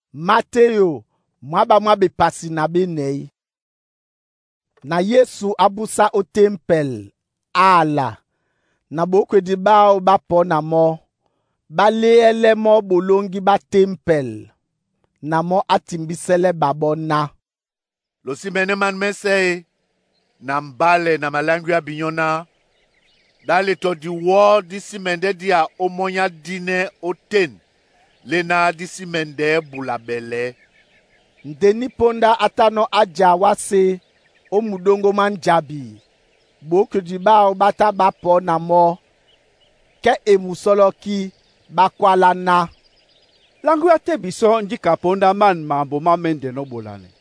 Mateo mwaba mwabe pasi na benei. Na Yesu abusa o tempel ala. Na bokwedi bao bapona mo. Baleyele mo bolongi ba tempel. Na mo atimbisele babona. Lo simene man mese na mbale na malangu ya binyona. Dale to di wo di simende dia omonya dine oten. Lena di simende bulabele. Ndeni ponda atano aja wase o mudongo manjabi. Bokwedi bao bata bapo na mo. Ke emusolo ki bakwala na. Langu ya tebiso njika ponda man mambo mamende no bolane.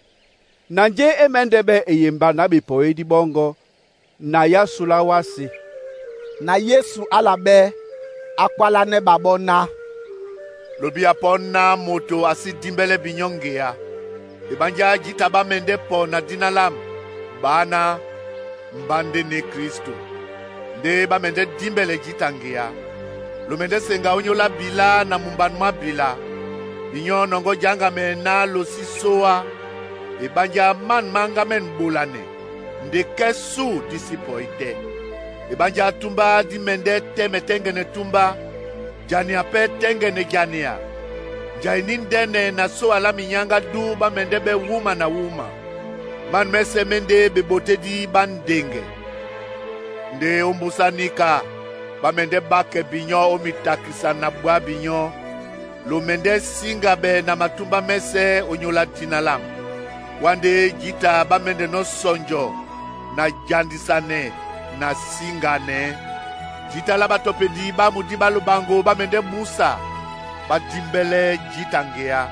Nanje emendebe eyemba na bipo edi bongo na ya sulawasi. Na Yesu alabe akwala ne babona. Lobi apona moto asi dimbele binyongea. Ibanja jitaba mende po na dinalam. Bana mbande ne Kristo. Nde ba mende dimbele jitangea. Lumende senga unyola bila na mumbanuma bila. Binyo nongo janga mena lo sisoa. Ibanja man manga men bulane. Nde kesu disipoite. Ibanja tumba di mende teme tengene tumba. Jania pe tengene jania. Jainin dene na so ala minyanga du ba mende be wuma na wuma. Man mese mende be bote di bandenge. Nde ombusanika. Ba mende bake binyo omitakisa na bwa binyo. Lo mende singa be na matumba mese onyola tinalam. Wande jita ba mende no sonjo. Na jandisane. Na singane. Jita la batopedi ba mudiba lubango ba mende musa. Ba dimbele jitangea.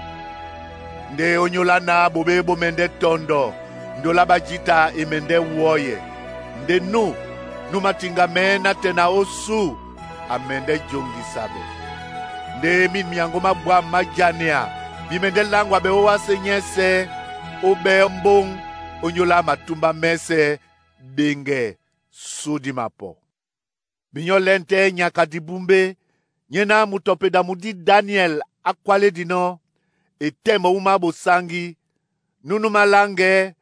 Nde onyola na bobe bo mende tondo. Ndola ba jita emende woye. Nde nu matinga mena tena osu. Amende jongi sabe. Nde min miyango mabwa majania. Bimende langwa be owa senyese. Obe mbong. Onyola matumba mese. Benge. Sudi mapo. Binyo lente nyakadibumbe. Nyena mutopeda mudi Daniel akwale dino. Etemo umabo sangi. Nunu malange.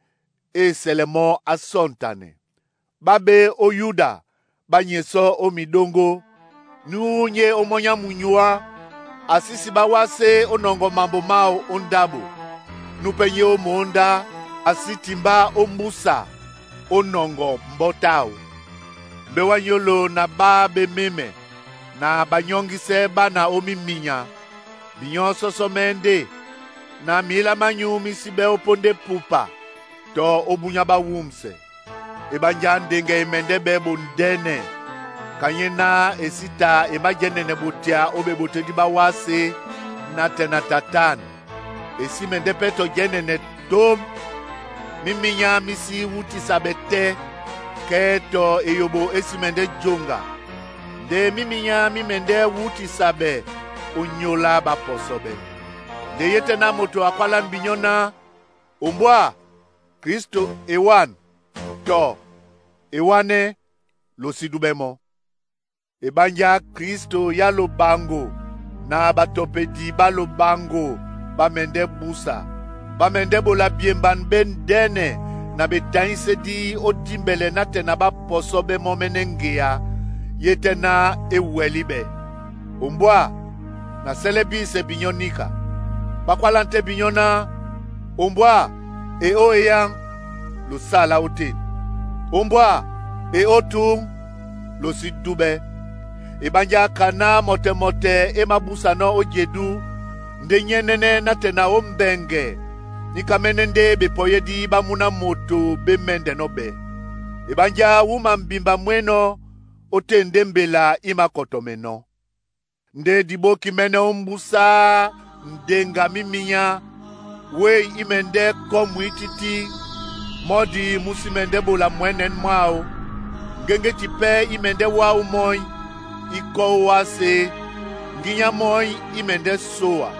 Selemo asontane. Babe o Yuda. Banyeso o midongo. Nunye omonya munyua. Asisi bawase onongo mambo mao ondabo. Nupenye o monda. Asitimba o musa. Onongo mbotao. Bewanyolo na ba be meme. Na banyongi seba na omi minya. Binyon soso mende. Na mila manyumi sibe oponde pupa. To obunyaba wumse. Ebanjan denge emende bebo ndene. Kanyena esita emajene nebutia obe bote diba wase. Na tena tatan. Esi mende peto jene ne tom. Miminya misi wuti sabete. Keto eyobo esimende jonga. De miminya mimende wuti sabe. Unyola baposobe. De yete na moto akwalan binyona. Umbwa. Kristo ewan. To. Ewane. Losidubemo. Ebanja Kristo yalo bango. Na batopedi balo bango. Bamende busa. Bamende bola biemban ben dene. Na betainse di odimbele na tena ba posobe momenengea. Yetena ewelibe. Umbwa. Na selebi se binyonika. Bakwalante binyona. Umbwa. E o eyang. Lo sala otin. Umbwa. E o tung. Lo sidube. Ebanja kana mote emabusa no ojedu. Ndenyenene na tena ombenge. Nikamenende bepoyedi bamuna moto bemende nobe. Ebanja wuma mbimba mweno otende mbela imakotomeno. Nde diboki mene ombusa ndenga miminya. We imende komu ititi. Modi musimende bola mwenen mwao. Ngenge tipe imende wa umoi. Iko wase. Nginya moi imende soa.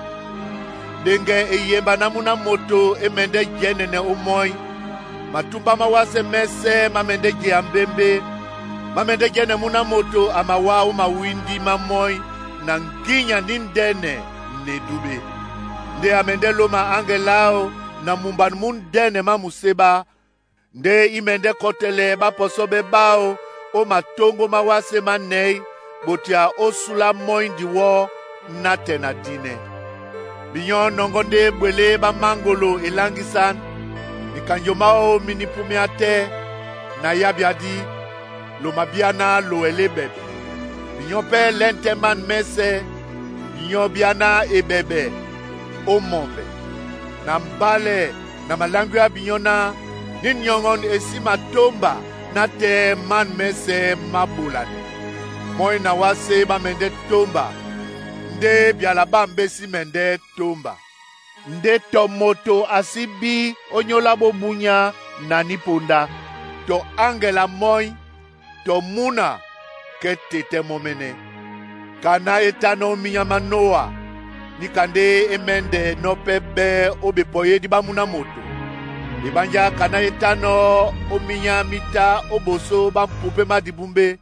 Denge eyemba namuna moto emende jenene umoi. Matumba mawase mese mamende jiambembe. Mamende jene muna moto amawa umawindi mamoi. Na nginya nindene nedube. nde amende loma angelao na mumban mundene mamuseba, nde imende kotele baposobe bao o matongo mawase manei botia osula moindi wo na tena dine. Binyon nongonde bwele ba mangolo elangisan, nikanjomao minipumiate na yabiadi lo mabiana lo elebebe. Binyon pe lenteman mese, binyon biana ebebe o mombe. Na mbale na malangu ya binyona, ninyongon esi matomba na te man mese mabulane. Moi na wase ba mende tomba, nde bialaba mbesi mende tomba. Nde tomoto asibi onyola bobunya na niponda, to angela moi, to muna ke tete momene. Kana etano minyama Noa, nikande emende no pebe obepoye di bamuna moto. Ibanja kana etano ominya mita oboso bampupe madibumbe.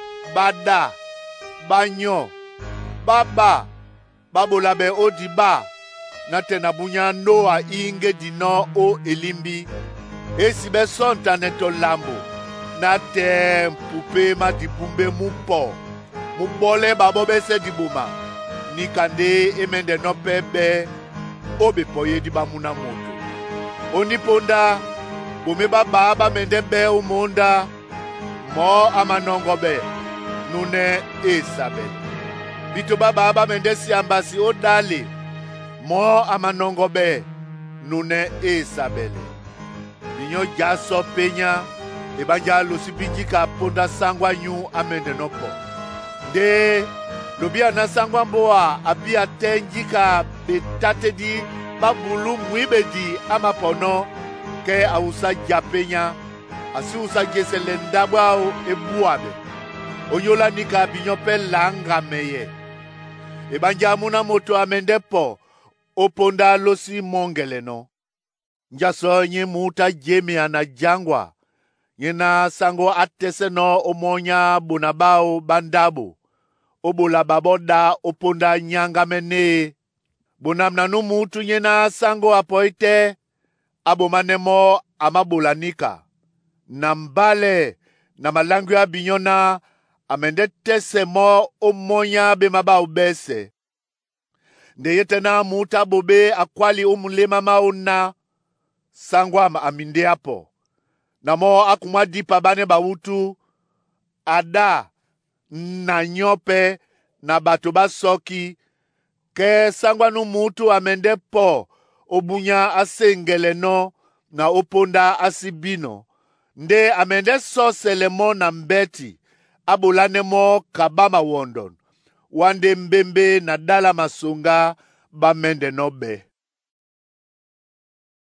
Bada, banyo, baba, babolabe odiba, na tena bunya Noa inge dino o elimbi. Esibe sonta neto lambo, na te mpupe madibumbe mupo, mubole babobe se dibuma. Nikande emende no pebe obepoye di bamuna moto. Oniponda, bomeba baba mende be umonda, mo amanongobe. Nune Isabel. Bitoba baba mendesi ambasi odale. Mo amanongobe. Nune Isabel. Binyo jaso penya. Ebanja lusibinjika ponda sangwa nyu amende nopo. De lobia na sangwa mboa abia tenjika betate di babulu mwibedi amapono ke ausa japenya. Asi usa jesele ndabwao ebuabe. Onyola nika binyope langa meye. Ebanja muna moto amendepo oponda losi mongele no. Njaso nye muta jemi ana jangwa. Nyena sango atese no omonya bunabao bandabo. Obola baboda oponda nyanga mene. Bunamnanu mutu nyena sango apoite. Abomanemo amabola nika. Nambale na malangu ya binyona. Amende tese mo omonya be maba ubese. Nde yetena muta bobe akwali umulema mauna. Sangwa aminde hapo. Namo akumadipa bane bautu. Ada na nyope na batoba soki. Ke sangwa nu mutu amende po. Obunya asengele no na oponda asibino. Nde amende soselemo na mbeti. Abolane mo kabama wondon. Wande mbembe na dala masunga bamende nobe.